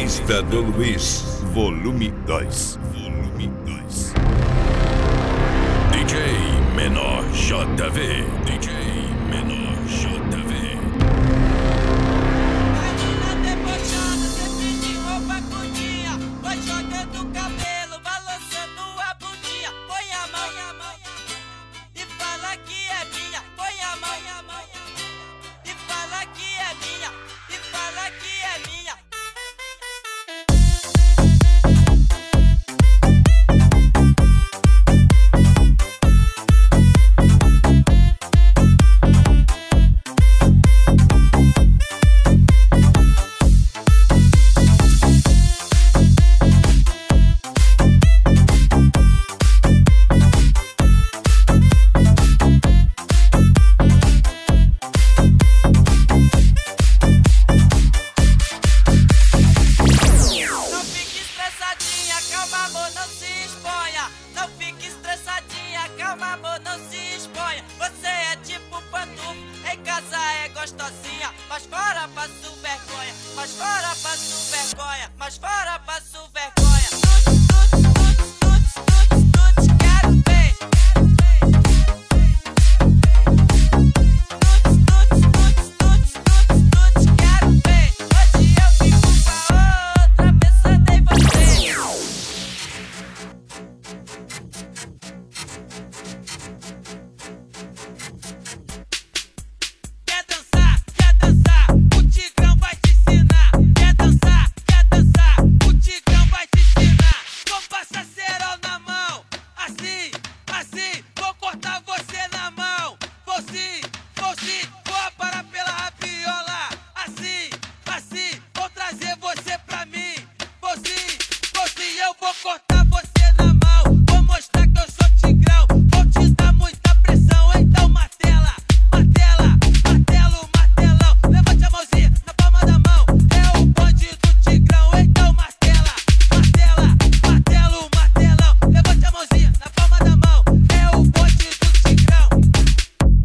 Lista do Luiz, volume 2. DJ Menor JV. DJ Menor JV. Menina debochada, sempre de roupa curtinha, vai jogando o cabelo, balançando a bundinha. Põe a mão e fala que é minha. Põe a mão e fala que é minha. E fala que é minha. Calma, amor, não se exponha. Não fique estressadinha, calma, amor, não se exponha. Você é tipo pantufo, em casa é gostosinha, mas fora passo vergonha, mas fora passo